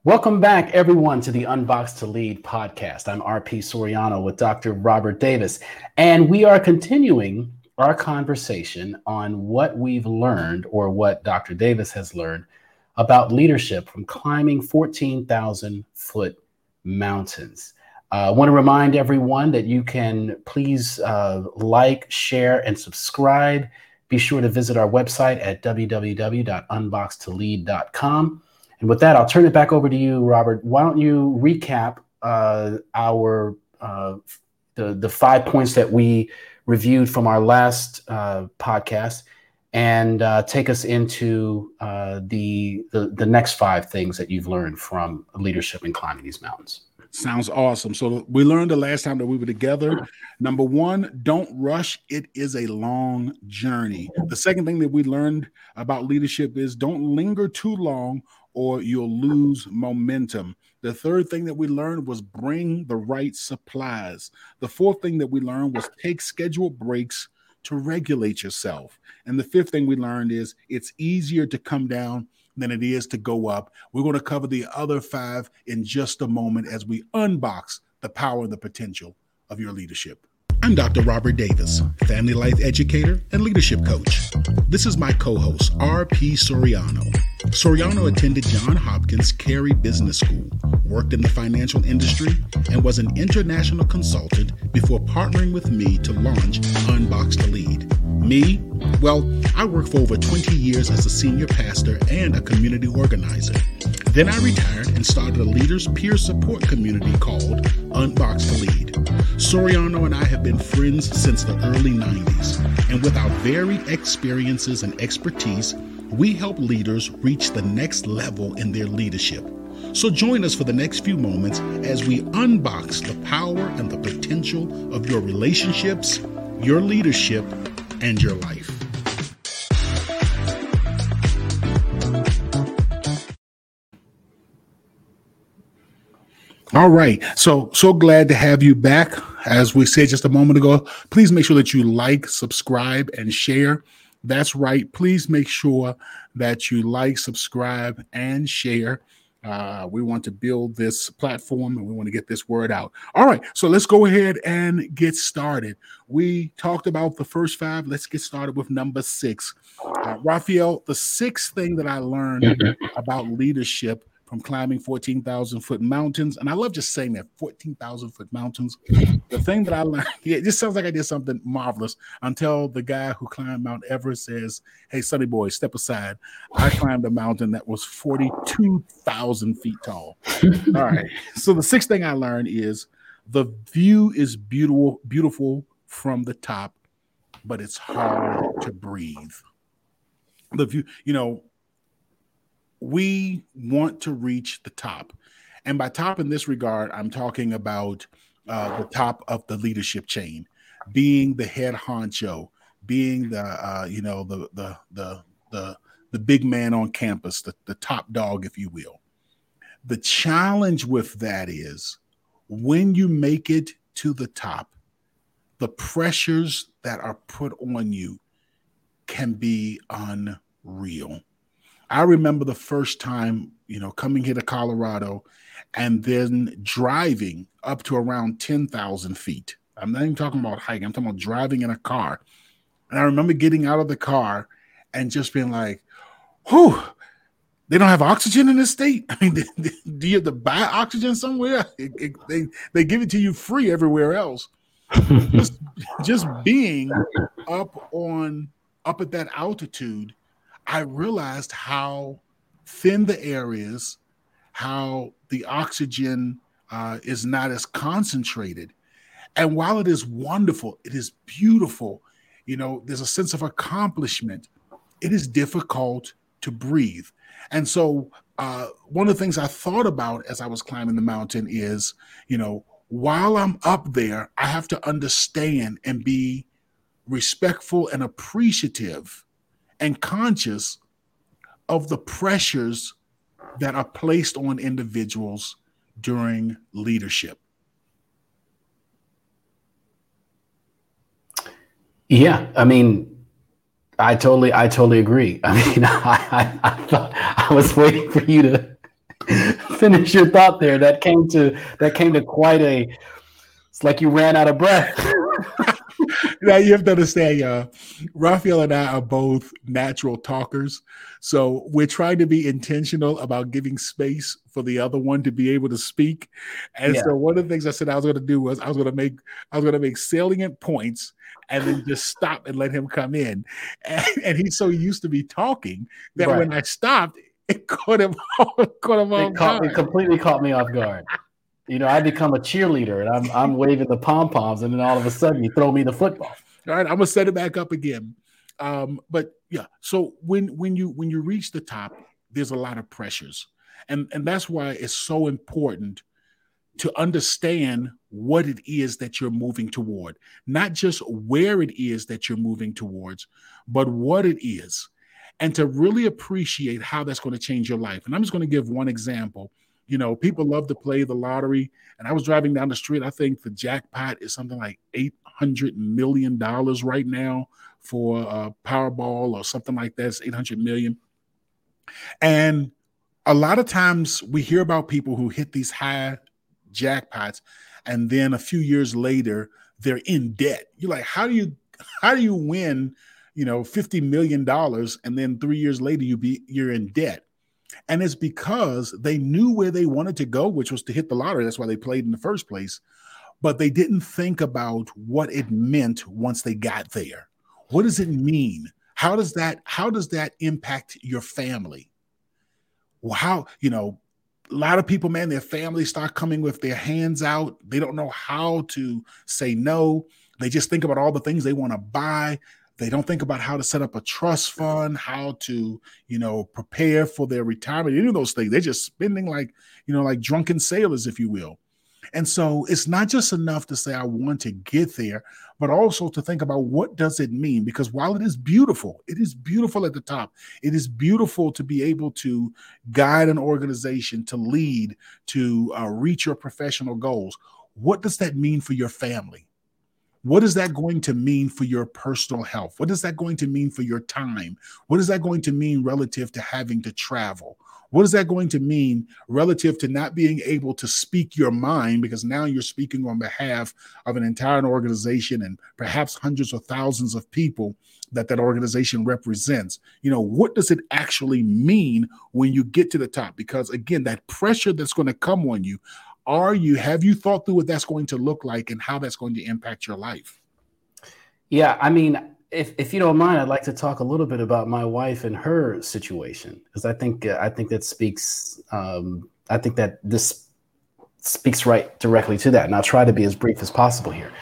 Welcome back, everyone, to the Unbox to Lead podcast. I'm RP Soriano with Dr. Robert Davis, and we are continuing our conversation on what we've learned, or what Dr. Davis has learned, about leadership from climbing 14,000-foot mountains. I want to remind everyone that you can please like, share, and subscribe. Be sure to visit our website at www.unboxtolead.com. And with that, I'll turn it back over to you, Robert. Why don't you recap the 5 points that we reviewed from our last podcast, and take us into the next 5 things that you've learned from leadership in climbing these mountains. Sounds awesome. So we learned the last time that we were together. Number 1, don't rush. It is a long journey. The second thing that we learned about leadership is don't linger too long or you'll lose momentum. The third thing that we learned was bring the right supplies. The fourth thing that we learned was take scheduled breaks to regulate yourself. And the fifth thing we learned is it's easier to come down than it is to go up. We're going to cover the other 5 in just a moment as we unbox the power and the potential of your leadership. I'm Dr. Robert Davis, family life educator and leadership coach. This is my co-host, RP Soriano. Soriano attended Johns Hopkins Carey Business School, worked in the financial industry, and was an international consultant before partnering with me to launch Unbox to Lead. Me? Well, I worked for over 20 years as a senior pastor and a community organizer. Then I retired and started a leaders peer support community called Unbox to Lead. Soriano and I have been friends since the early 90s, and with our varied experiences and expertise, we help leaders reach the next level in their leadership. So join us for the next few moments as we unbox the power and the potential of your relationships, your leadership, and your life. All right. So glad to have you back. As we said just a moment ago, please make sure that you like, subscribe, and share. That's right. Please make sure that you like, subscribe, and share. We want to build this platform and we want to get this word out. All right. So let's go ahead and get started. We talked about the first 5. Let's get started with number 6. Raphael, the 6th thing that I learned about leadership from climbing 14,000-foot mountains. And I love just saying that, 14,000-foot mountains. The thing that I learned, it just sounds like I did something marvelous until the guy who climbed Mount Everest says, "Hey, Sonny boy, step aside. I climbed a mountain that was 42,000 feet tall." All right. So the 6th thing I learned is the view is beautiful from the top, but it's hard to breathe. The view, we want to reach the top. And by top in this regard, I'm talking about the top of the leadership chain, being the head honcho, being the big man on campus, the top dog, if you will. The challenge with that is when you make it to the top, the pressures that are put on you can be unreal. I remember the first time, coming here to Colorado and then driving up to around 10,000 feet. I'm not even talking about hiking. I'm talking about driving in a car. And I remember getting out of the car and just being like, whew, they don't have oxygen in this state? I mean, do you have to buy oxygen somewhere? They give it to you free everywhere else. just being up at that altitude, I realized how thin the air is, how the oxygen is not as concentrated. And while it is wonderful, it is beautiful, there's a sense of accomplishment, it is difficult to breathe. And so one of the things I thought about as I was climbing the mountain is, while I'm up there, I have to understand and be respectful and appreciative and conscious of the pressures that are placed on individuals during leadership. Yeah, I mean, I totally agree. I mean, I thought I was waiting for you to finish your thought there. That came to quite a. It's like you ran out of breath. Now you have to understand, Raphael and I are both natural talkers. So we're trying to be intentional about giving space for the other one to be able to speak. And so one of the things I said I was going to do was I was going to make salient points and then just stop and let him come in. And he's so used to me talking that when I stopped, it caught him off guard. It completely caught me off guard. I become a cheerleader and I'm waving the pom-poms, and then all of a sudden you throw me the football. All right, I'm gonna set it back up again. But yeah, so when you reach the top, there's a lot of pressures. And that's why it's so important to understand what it is that you're moving toward. Not just where it is that you're moving towards, but what it is. And to really appreciate how that's going to change your life. And I'm just going to give one example. People love to play the lottery. And I was driving down the street. I think the jackpot is something like $800 million right now for Powerball or something like that. It's $800 million. And a lot of times we hear about people who hit these high jackpots, and then a few years later, they're in debt. You're like, how do you win, $50 million, and then 3 years later you're in debt? And it's because they knew where they wanted to go, which was to hit the lottery. That's why they played in the first place. But they didn't think about what it meant once they got there. What does it mean? How does that impact your family? Well, a lot of people, man, their families start coming with their hands out. They don't know how to say no. They just think about all the things they want to buy. They don't think about how to set up a trust fund, how to, prepare for their retirement, any of those things. They're just spending like drunken sailors, if you will. And so it's not just enough to say, I want to get there, but also to think about what does it mean? Because while it is beautiful at the top. It is beautiful to be able to guide an organization, to lead, to reach your professional goals. What does that mean for your family? What is that going to mean for your personal health? What is that going to mean for your time? What is that going to mean relative to having to travel? What is that going to mean relative to not being able to speak your mind, because now you're speaking on behalf of an entire organization and perhaps hundreds or thousands of people that organization represents? What does it actually mean when you get to the top? Because again, that pressure that's going to come on you, have you thought through what that's going to look like and how that's going to impact your life? Yeah, I mean, if you don't mind, I'd like to talk a little bit about my wife and her situation, because I think that speaks. I think that this speaks right directly to that, and I'll try to be as brief as possible here.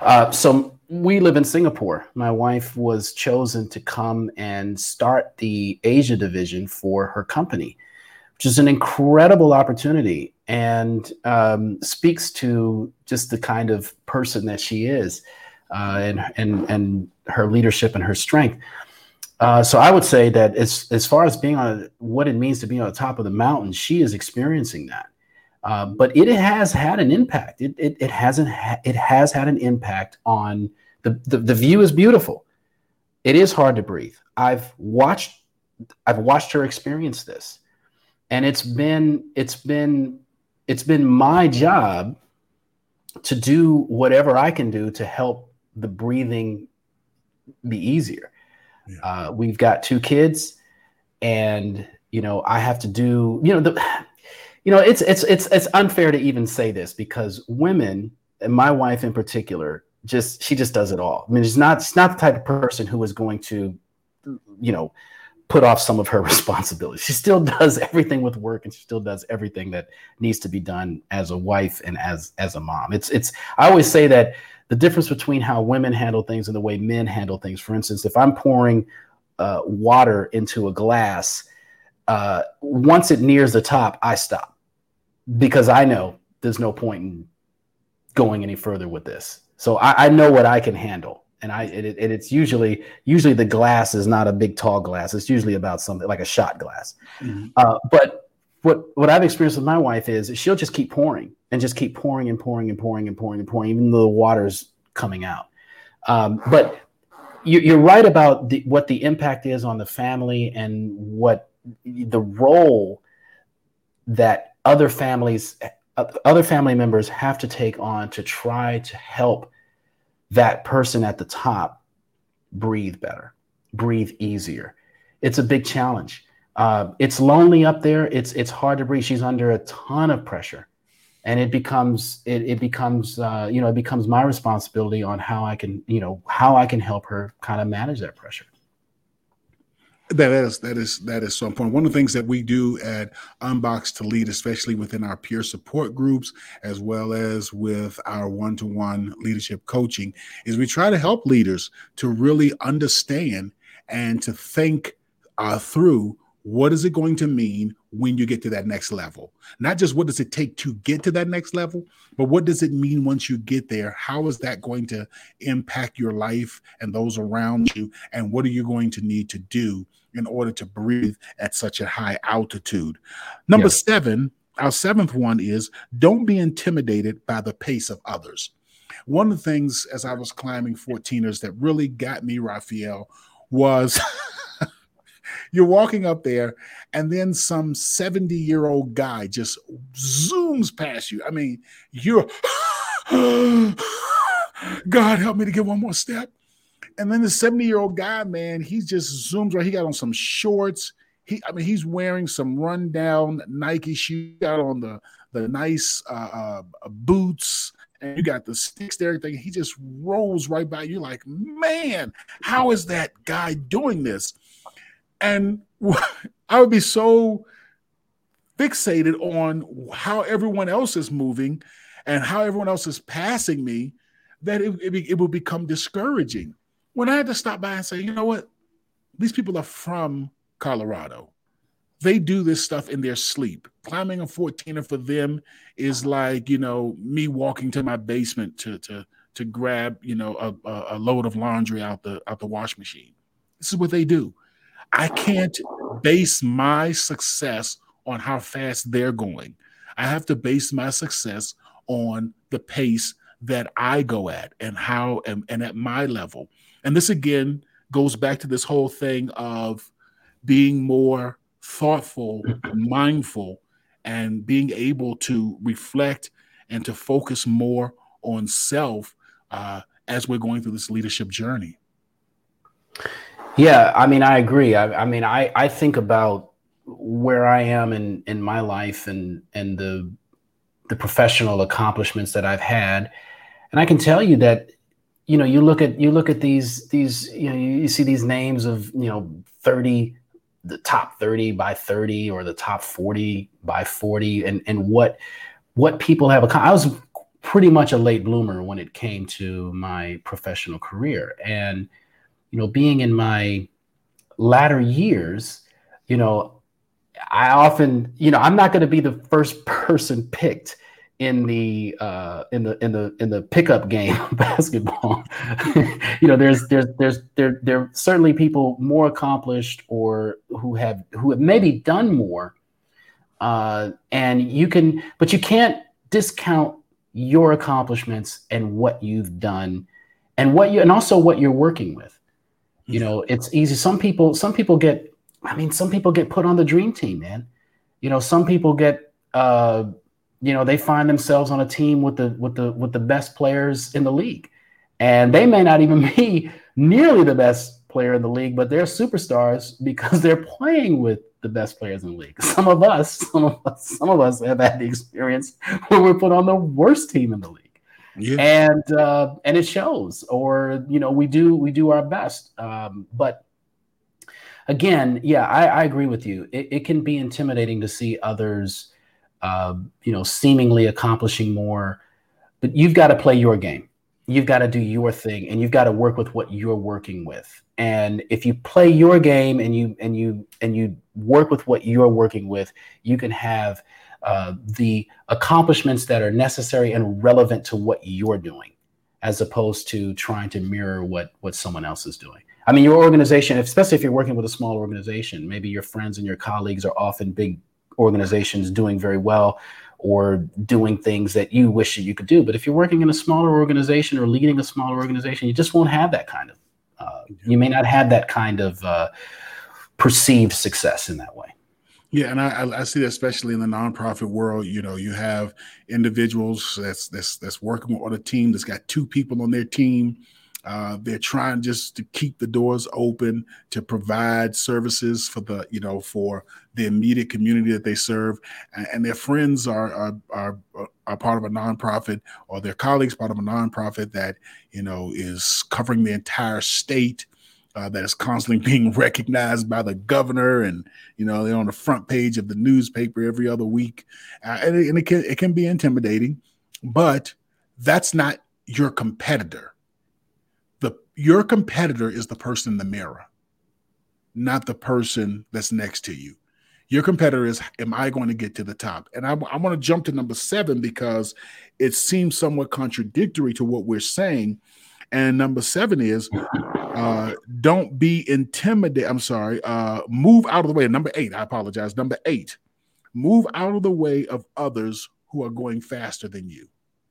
So we live in Singapore. My wife was chosen to come and start the Asia division for her company, which is an incredible opportunity and speaks to just the kind of person that she is, and her leadership and her strength. So I would say that as far as being on what it means to be on the top of the mountain, she is experiencing that. But it has had an impact. It has had an impact on the view is beautiful. It is hard to breathe. I've watched her experience this. And it's been my job to do whatever I can do to help the breathing be easier. Yeah. We've got 2 kids, and I have to do it's unfair to even say this, because women, and my wife in particular, she just does it all. I mean, she's not the type of person who is going to put off some of her responsibilities. She still does everything with work, and she still does everything that needs to be done as a wife and as a mom. I always say that the difference between how women handle things and the way men handle things. For instance, if I'm pouring water into a glass, once it nears the top, I stop, because I know there's no point in going any further with this. So I know what I can handle. And it's usually the glass is not a big tall glass. It's usually about something like a shot glass. Mm-hmm. But what I've experienced with my wife is she'll just keep pouring and just keep pouring and pouring and pouring and pouring and pouring, even though the water's coming out. But you're right about what the impact is on the family and what the role that other families, other family members have to take on to try to help that person at the top breathe better, breathe easier. It's a big challenge. It's lonely up there. It's hard to breathe. She's under a ton of pressure, and it becomes my responsibility on how I can help her kind of manage that pressure. That is so important. One of the things that we do at Unbox to Lead, especially within our peer support groups, as well as with our one-to-one leadership coaching, is we try to help leaders to really understand and to think through what is it going to mean when you get to that next level. Not just what does it take to get to that next level, but what does it mean once you get there? How is that going to impact your life and those around you? And what are you going to need to do in order to breathe at such a high altitude? Number 7, our 7th one is don't be intimidated by the pace of others. One of the things as I was climbing 14ers that really got me, Raphael, was you're walking up there and then some 70-year-old guy just zooms past you. I mean, you're, God, help me to get one more step. And then the 70-year-old guy, man, he just zooms right. He got on some shorts. He's wearing some rundown Nike shoes. Got on the nice boots, and you got the sticks there. Everything. He just rolls right by you. Like, man, how is that guy doing this? And I would be so fixated on how everyone else is moving and how everyone else is passing me that it would become discouraging. When I had to stop by and say, you know what? These people are from Colorado. They do this stuff in their sleep. Climbing a 14er for them is like, me walking to my basement to grab, a load of laundry out the wash machine. This is what they do. I can't base my success on how fast they're going. I have to base my success on the pace that I go at and how and at my level. And this again goes back to this whole thing of being more thoughtful, mindful, and being able to reflect and to focus more on self as we're going through this leadership journey. Yeah, I agree. I think about where I am in my life and the professional accomplishments that I've had, and I can tell you that you look at these you see these names of 30, the top 30 by 30 or the top 40 by 40, and what people have accomplished. I was pretty much a late bloomer when it came to my professional career, and being in my latter years, I often, I'm not going to be the first person picked in the pickup game of basketball. There are certainly people more accomplished or who have maybe done more, but you can't discount your accomplishments and what you've done and also what you're working with. It's easy. Some people get put on the dream team, man. Some people get, they find themselves on a team with the best players in the league, and they may not even be nearly the best player in the league, but they're superstars because they're playing with the best players in the league. Some of us have had the experience where we're put on the worst team in the league. Yeah. And it shows, or we do our best. But again, yeah, I agree with you. It can be intimidating to see others, seemingly accomplishing more, but you've got to play your game. You've got to do your thing, and you've got to work with what you're working with. And if you play your game and you work with what you're working with, you can have the accomplishments that are necessary and relevant to what you're doing, as opposed to trying to mirror what someone else is doing. I mean, your organization, especially if you're working with a small organization, maybe your friends and your colleagues are often big organizations doing very well or doing things that you wish that you could do. But if you're working in a smaller organization or leading a smaller organization, you just won't have that kind of, you may not have that kind of perceived success in that way. Yeah, and I see that especially in the nonprofit world. You have individuals that's working on a team that's got two people on their team. They're trying just to keep the doors open to provide services for the immediate community that they serve, and their friends are part of a nonprofit, or their colleagues part of a nonprofit that is covering the entire state. That is constantly being recognized by the governor, and they're on the front page of the newspaper every other week, and it can be intimidating, but that's not your competitor. Your competitor is the person in the mirror, not the person that's next to you. Your competitor is, am I going to get to the top? And I want to jump to number 7 because it seems somewhat contradictory to what we're saying. And number 7 is, don't be intimidated. I'm sorry. Move out of the way. Number 8, I apologize. Number 8, move out of the way of others who are going faster than you.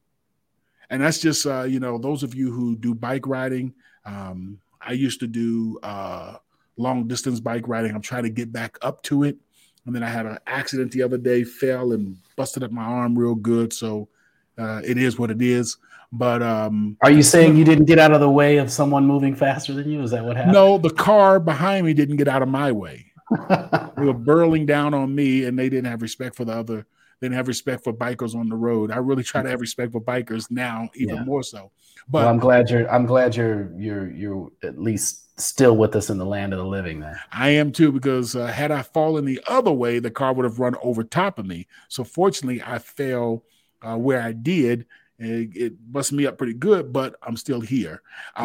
And that's just, those of you who do bike riding. I used to do long distance bike riding. I'm trying to get back up to it. And then I had an accident the other day, fell and busted up my arm real good. So it is what it is. But are you saying you didn't get out of the way of someone moving faster than you? Is that what happened? No, the car behind me didn't get out of my way. They were burling down on me, and they didn't have respect for the other. They didn't have respect for bikers on the road. I really try to have respect for bikers now, even more so. But well, I'm glad you're at least still with us in the land of the living, man. I am too, because had I fallen the other way, the car would have run over top of me. So fortunately, I fell where I did. It busted me up pretty good, but I'm still here.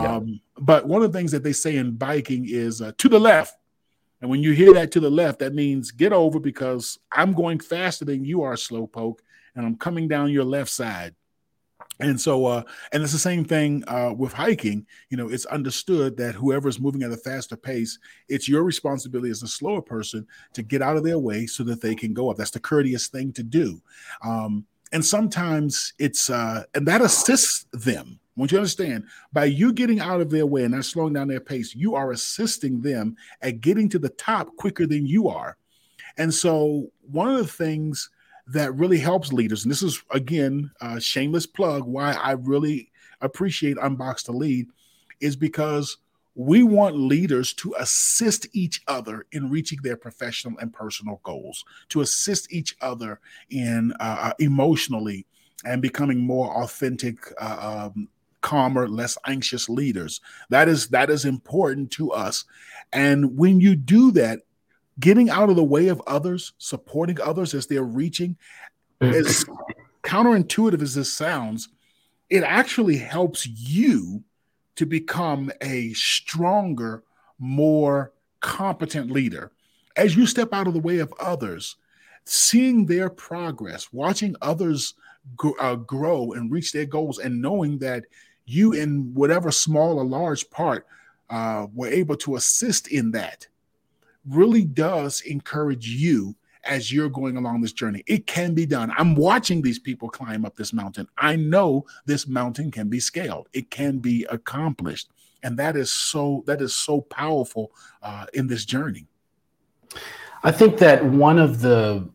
But one of the things that they say in biking is to the left. And when you hear that to the left, that means get over, because I'm going faster than you are, slowpoke, and I'm coming down your left side. And so, and it's the same thing with hiking. It's understood that whoever's moving at a faster pace, it's your responsibility as a slower person to get out of their way so that they can go up. That's the courteous thing to do. And sometimes it's, and that assists them. I want you to understand, by you getting out of their way and not slowing down their pace, you are assisting them at getting to the top quicker than you are. And so one of the things that really helps leaders, and this is, again, a shameless plug, why I really appreciate Unbox to Lead, is because we want leaders to assist each other in reaching their professional and personal goals, to assist each other in emotionally and becoming more authentic, calmer, less anxious leaders. That is important to us. And when you do that, getting out of the way of others, supporting others as they're reaching, as counterintuitive as this sounds, it actually helps you to become a stronger, more competent leader. As you step out of the way of others, seeing their progress, watching others grow and reach their goals, and knowing that you, in whatever small or large part, were able to assist in that, really does encourage you as you're going along this journey. It can be done. I'm watching these people climb up this mountain. I know this mountain can be scaled. It can be accomplished. And that is so powerful in this journey. I think that one of the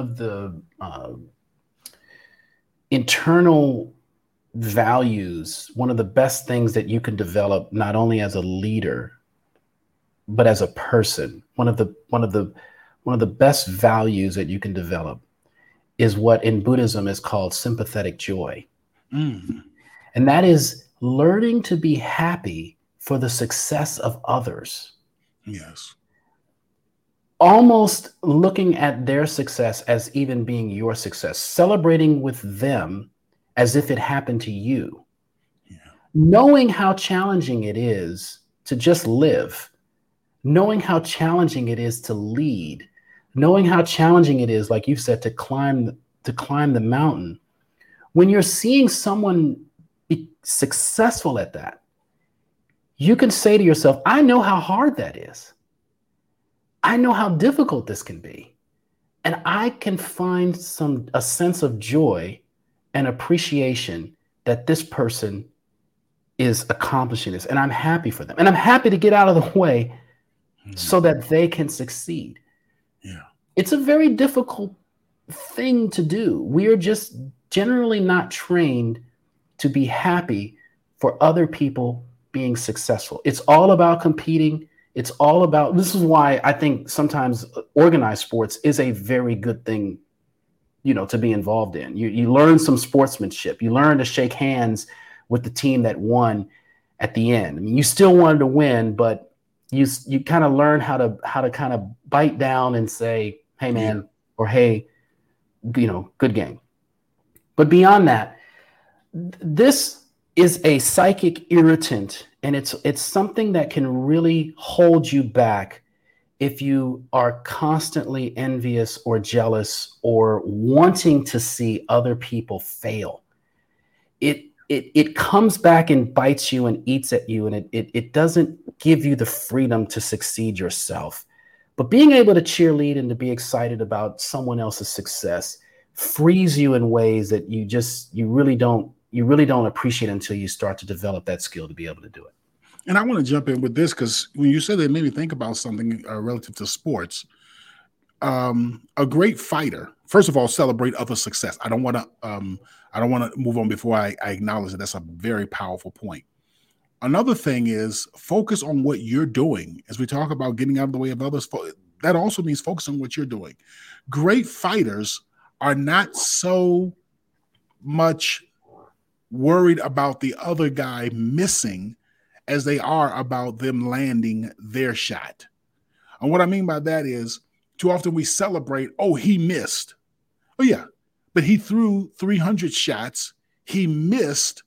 internal values, one of the best things that you can develop, not only as a leader, but as a person, one of the best values that you can develop is what in Buddhism is called sympathetic joy. And that is learning to be happy for the success of others. Yes. Almost looking at their success as even being your success, celebrating with them as if it happened to you. Yeah. Knowing how challenging it is to just live, knowing how challenging it is to lead, knowing how challenging it is, like you said, to climb the mountain. When you're seeing someone be successful at that, you can say to yourself, I know how hard that is. I know how difficult this can be. And I can find a sense of joy and appreciation that this person is accomplishing this. And I'm happy for them. And I'm happy to get out of the way so that they can succeed. Yeah. it's a very difficult thing to do. We are just generally not trained to be happy for other people being successful. It's all about competing. It's all about, this is why I think sometimes organized sports is a very good thing, to be involved in. You learn some sportsmanship. You learn to shake hands with the team that won at the end. I mean, you still wanted to win, but you kind of learn how to kind of bite down and say, hey man, or hey, good game. But beyond that, this is a psychic irritant, and it's something that can really hold you back if you are constantly envious or jealous or wanting to see other people fail. It comes back and bites you and eats at you, and it doesn't give you the freedom to succeed yourself. But being able to cheerlead and to be excited about someone else's success frees you in ways that you really don't appreciate until you start to develop that skill to be able to do it. And I want to jump in with this because when you said that, it made me think about something relative to sports. A great fighter, first of all, celebrate other success. I don't want to move on before I acknowledge that that's a very powerful point. Another thing is focus on what you're doing. As we talk about getting out of the way of others, that also means focus on what you're doing. Great fighters are not so much worried about the other guy missing as they are about them landing their shot. And what I mean by that is too often we celebrate, oh, he missed. Oh, yeah, but he threw 300 shots. He missed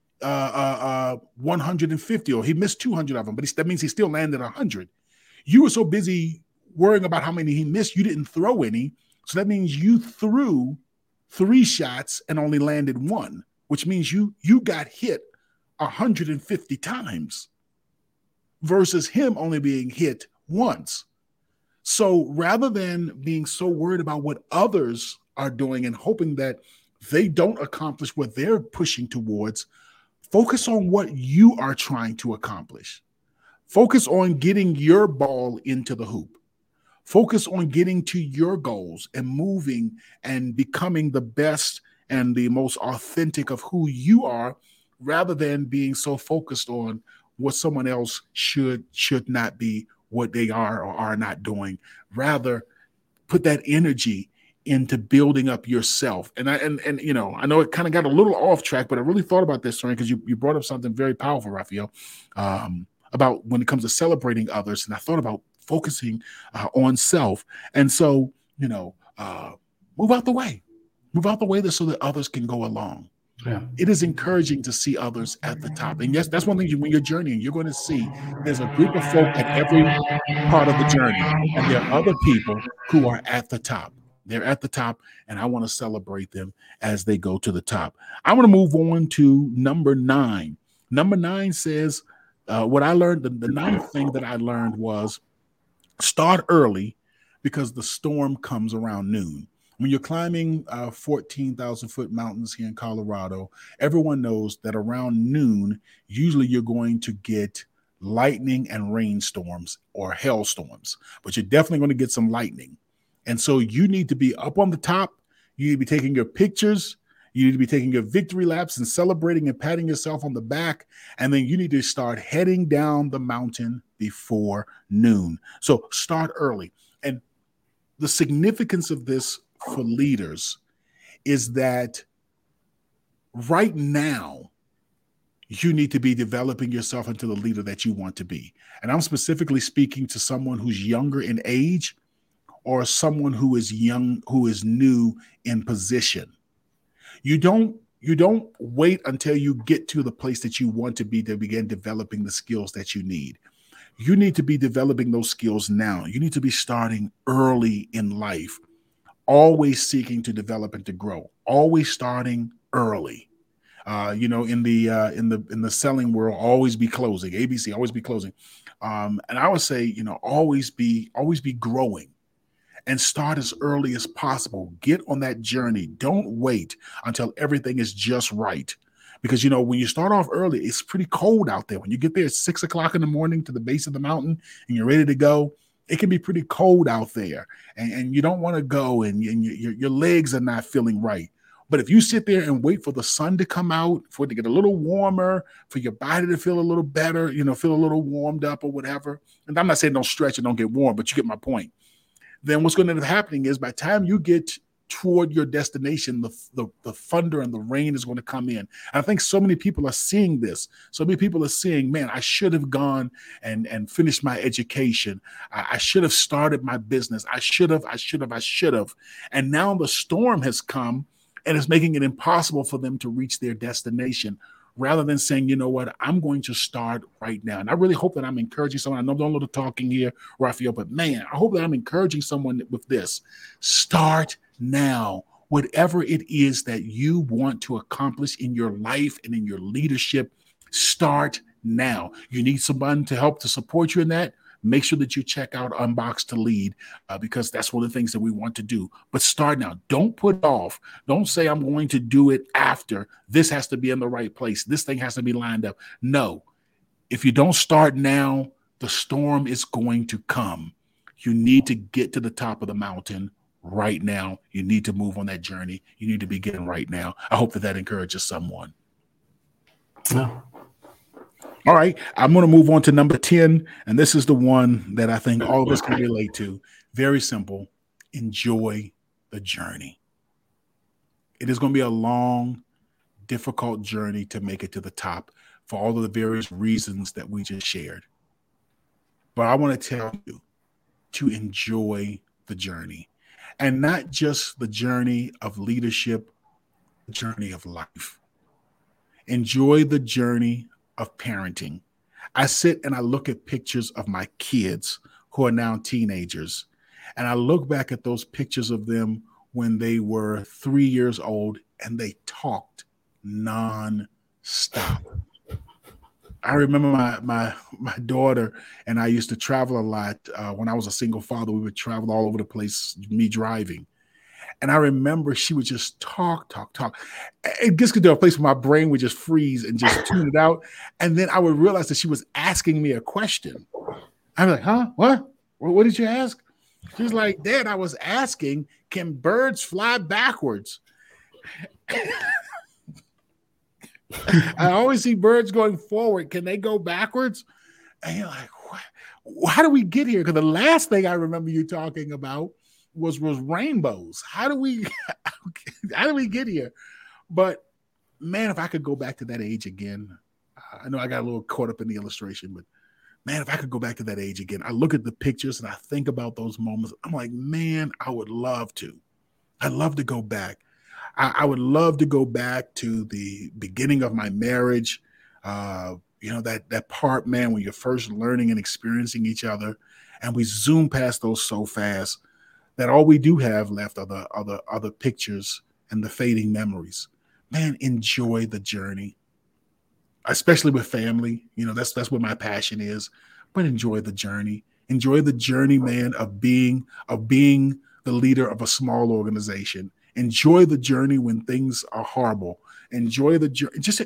150, or he missed 200 of them, but that means he still landed 100. You were so busy worrying about how many he missed, you didn't throw any. So that means you threw 3 shots and only landed 1, which means you got hit 150 times versus him only being hit once. So rather than being so worried about what others are doing and hoping that they don't accomplish what they're pushing towards, focus on what you are trying to accomplish. Focus on getting your ball into the hoop. Focus on getting to your goals and moving and becoming the best and the most authentic of who you are, rather than being so focused on what someone else should not be, what they are or are not doing. Rather, put that energy into building up yourself. And I know it kind of got a little off track, but I really thought about this, because you brought up something very powerful, Raphael, about when it comes to celebrating others. And I thought about focusing on self. And so, move out the way so that others can go along. Yeah. It is encouraging to see others at the top. And yes, that's one thing when you're journeying, you're going to see there's a group of folk at every part of the journey. And there are other people who are at the top. They're at the top, and I want to celebrate them as they go to the top. I want to move on to number 9. Number 9 says, what I learned, the 9th thing that I learned was start early because the storm comes around noon. When you're climbing 14,000 foot mountains here in Colorado, everyone knows that around noon, usually you're going to get lightning and rainstorms or hailstorms, but you're definitely going to get some lightning. And so you need to be up on the top. You need to be taking your pictures. You need to be taking your victory laps and celebrating and patting yourself on the back. And then you need to start heading down the mountain before noon. So start early. And the significance of this for leaders is that right now, you need to be developing yourself into the leader that you want to be. And I'm specifically speaking to someone who's younger in age or someone who is young, who is new in position. You don't wait until you get to the place that you want to be to begin developing the skills that you need. You need to be developing those skills now. You need to be starting early in life, always seeking to develop and to grow, always starting early. In the selling world, always be closing. ABC, always be closing. And I would say, always be growing. And start as early as possible. Get on that journey. Don't wait until everything is just right. Because, when you start off early, it's pretty cold out there. When you get there at 6 o'clock in the morning to the base of the mountain and you're ready to go, it can be pretty cold out there, and you don't want to go, and your legs are not feeling right. But if you sit there and wait for the sun to come out, for it to get a little warmer, for your body to feel a little better, feel a little warmed up or whatever. And I'm not saying don't stretch and don't get warm, but you get my point. Then what's going to end up happening is by the time you get toward your destination, the thunder and the rain is going to come in. And I think so many people are seeing this. So many people are saying, man, I should have gone and finished my education. I should have started my business. I should have. And now the storm has come and it's making it impossible for them to reach their destination, rather than saying, you know what, I'm going to start right now. And I really hope that I'm encouraging someone. I know I'm doing a little talking here, Raphael, but man, I hope that I'm encouraging someone with this. Start now. Whatever it is that you want to accomplish in your life and in your leadership, start now. You need someone to help to support you in that. Make sure that you check out Unbox to Lead, because that's one of the things that we want to do. But start now. Don't put it off. Don't say, I'm going to do it after. This has to be in the right place. This thing has to be lined up. No. If you don't start now, the storm is going to come. You need to get to the top of the mountain right now. You need to move on that journey. You need to begin right now. I hope that encourages someone. No. All right, I'm going to move on to number 10, and this is the one that I think all of us can relate to. Very simple. Enjoy the journey. It is going to be a long, difficult journey to make it to the top for all of the various reasons that we just shared. But I want to tell you to enjoy the journey, and not just the journey of leadership, the journey of life. Enjoy the journey of parenting. I sit and I look at pictures of my kids who are now teenagers, and I look back at those pictures of them when they were 3 years old and they talked non-stop. I remember my daughter and I used to travel a lot. When I was a single father, we would travel all over the place, me driving. And I remember she would just talk. It gets to a place where my brain would just freeze and just tune it out. And then I would realize that she was asking me a question. I'm like, huh? What? What did you ask? She's like, Dad, I was asking, can birds fly backwards? I always see birds going forward. Can they go backwards? And you're like, what? How do we get here? Because the last thing I remember you talking about was rainbows. How do we get here? But man, if I could go back to that age again, I know I got a little caught up in the illustration, but man, if I could go back to that age again, I look at the pictures and I think about those moments. I'm like, man, I would love to. I'd love to go back. I would love to go back to the beginning of my marriage. That part, man, when you're first learning and experiencing each other, and we zoom past those so fast that all we do have left are the other pictures and the fading memories. Man, enjoy the journey, especially with family. That's what my passion is. But enjoy the journey. Enjoy the journey, man, of being the leader of a small organization. Enjoy the journey when things are horrible. Enjoy the journey. Just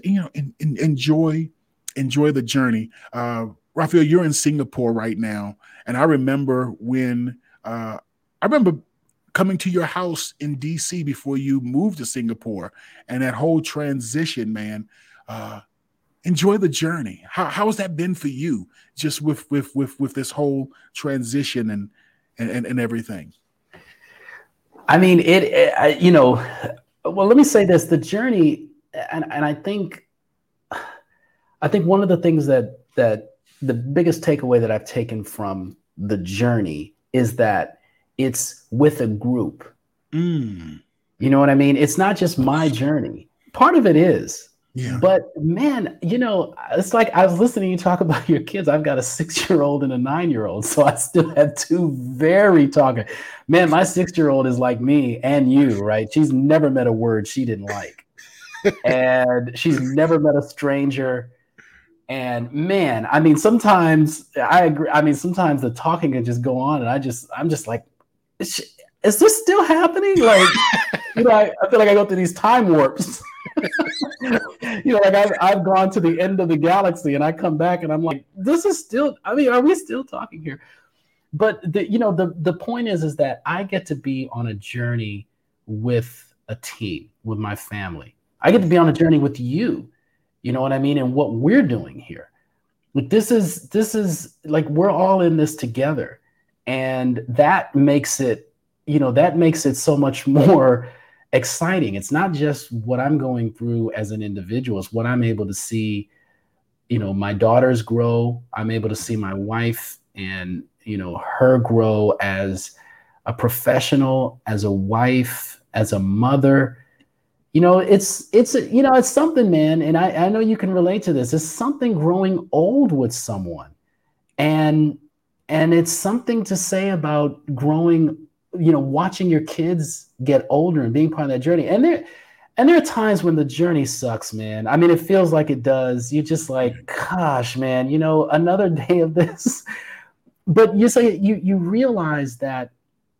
enjoy the journey. Raphael, you're in Singapore right now, and I remember when coming to your house in DC before you moved to Singapore, and that whole transition, man. Enjoy the journey. How has that been for you, just with this whole transition and everything? I mean, well, let me say this, the journey, and I think one of the things that the biggest takeaway that I've taken from the journey is that it's with a group. You know what I mean? It's not just my journey. Part of it is. Yeah. But man, it's like I was listening to you talk about your kids. I've got a 6-year-old and a 9-year-old. So I still have two very talkative. Man, my 6-year-old is like me and you, right? She's never met a word she didn't like. And she's never met a stranger. And man, I mean, sometimes I agree. I mean, sometimes the talking can just go on. And I'm just like, is this still happening? Like, I feel like I go through these time warps. Like I've gone to the end of the galaxy and I come back and I'm like, this is still, I mean, are we still talking here? But the point is that I get to be on a journey with a team, with my family. I get to be on a journey with you. You know what I mean? And what we're doing here. Like this is like we're all in this together. And that makes it, so much more exciting. It's not just what I'm going through as an individual, it's what I'm able to see, my daughters grow. I'm able to see my wife and, her grow as a professional, as a wife, as a mother. It's something, man. And I know you can relate to this. It's something growing old with someone. And it's something to say about growing, watching your kids get older and being part of that journey. And there are times when the journey sucks, man. I mean, it feels like it does. You're just like, gosh, man, another day of this. But you realize that,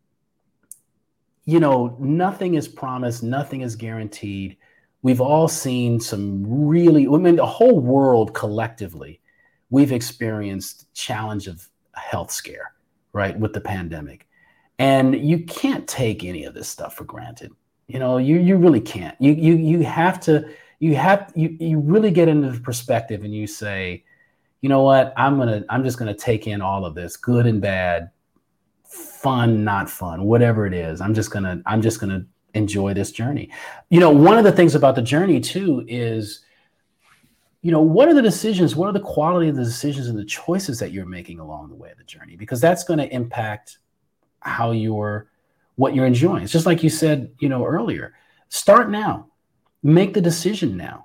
nothing is promised, nothing is guaranteed. We've all seen the whole world collectively, we've experienced challenge of health scare, right, with the pandemic. And you can't take any of this stuff for granted. You really can't. You have to, you really get into the perspective and you say, you know what, I'm just gonna take in all of this, good and bad, fun, not fun, whatever it is. I'm just gonna enjoy this journey. One of the things about the journey too is, what are the quality of the decisions and the choices that you're making along the way of the journey? Because that's going to impact what you're enjoying. It's just like you said, earlier, start now, make the decision now.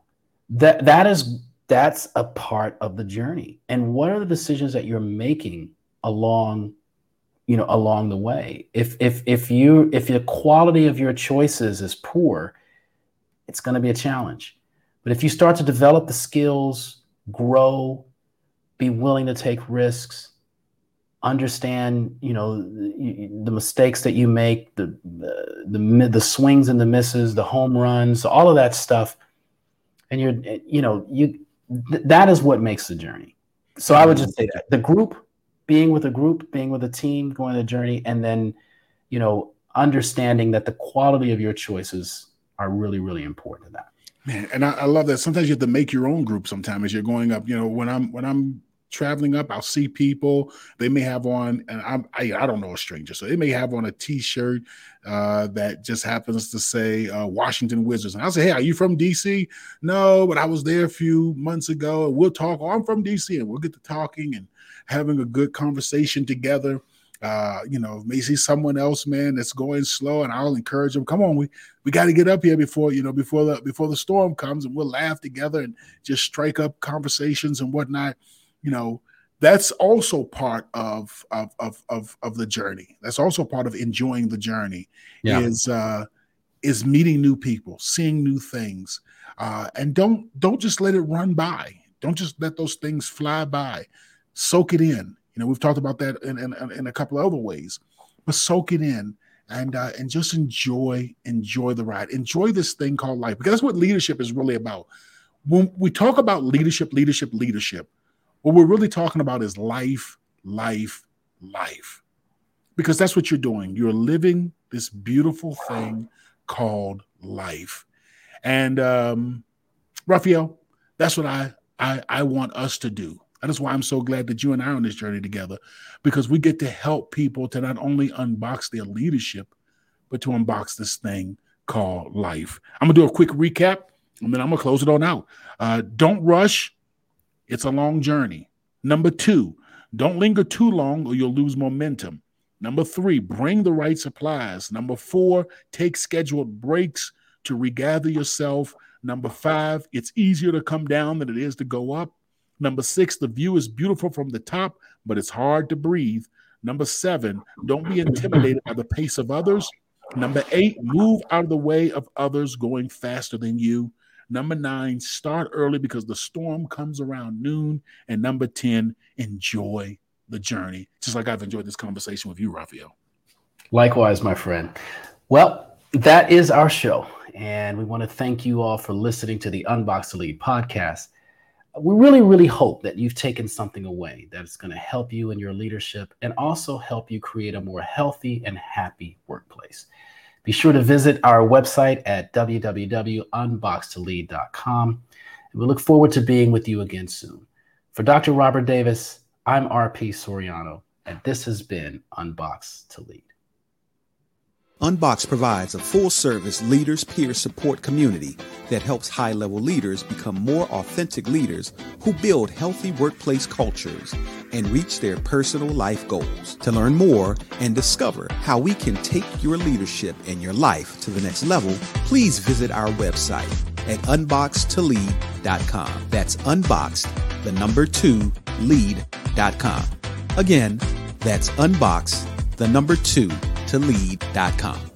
That's a part of the journey. And what are the decisions that you're making along the way? If the quality of your choices is poor, it's going to be a challenge. But if you start to develop the skills, grow, be willing to take risks, understand, the mistakes that you make, the swings and the misses, the home runs, all of that stuff, and that is what makes the journey. So I would just say that being with a team, going on a journey, and then, understanding that the quality of your choices are really, really important to that. Man, and I love that. Sometimes you have to make your own group sometimes as you're going up. When I'm traveling up, I'll see people, they may have on, and I don't know a stranger, so they may have on a t-shirt that just happens to say Washington Wizards. And I'll say, hey, are you from DC? No, but I was there a few months ago, and we'll talk. Oh, I'm from DC, and we'll get to talking and having a good conversation together. May see someone else, man, that's going slow, and I'll encourage them. Come on, we got to get up here before the storm comes, and we'll laugh together and just strike up conversations and whatnot. That's also part of the journey. That's also part of enjoying the journey. Yeah. Is meeting new people, seeing new things, and don't just let it run by. Don't just let those things fly by. Soak it in. We've talked about that in a couple of other ways, but soak it in and just enjoy the ride. Enjoy this thing called life, because that's what leadership is really about. When we talk about leadership, what we're really talking about is life, because that's what you're doing. You're living this beautiful thing called life. And Raphael, that's what I want us to do. That is why I'm so glad that you and I are on this journey together, because we get to help people to not only unbox their leadership, but to unbox this thing called life. I'm going to do a quick recap, and then I'm going to close it on out. Don't rush. It's a long journey. Number 2, don't linger too long or you'll lose momentum. Number 3, bring the right supplies. Number 4, take scheduled breaks to regather yourself. Number 5, it's easier to come down than it is to go up. Number 6, the view is beautiful from the top, but it's hard to breathe. Number 7, don't be intimidated by the pace of others. Number 8, move out of the way of others going faster than you. Number 9, start early because the storm comes around noon. And number 10, enjoy the journey. Just like I've enjoyed this conversation with you, Raphael. Likewise, my friend. Well, that is our show. And we want to thank you all for listening to the Unbox to Lead podcast. we really, really hope that you've taken something away that's going to help you in your leadership and also help you create a more healthy and happy workplace. Be sure to visit our website at www.unboxedtolead.com. And we look forward to being with you again soon. For Dr. Robert Davis, I'm RP Soriano, and this has been Unboxed to Lead. Unboxed provides a full-service leaders peer support community that helps high-level leaders become more authentic leaders who build healthy workplace cultures and reach their personal life goals. To learn more and discover how we can take your leadership and your life to the next level, please visit our website at unboxedtolead.com. That's unboxed, 2lead.com. Again, that's unboxed, 2lead.com.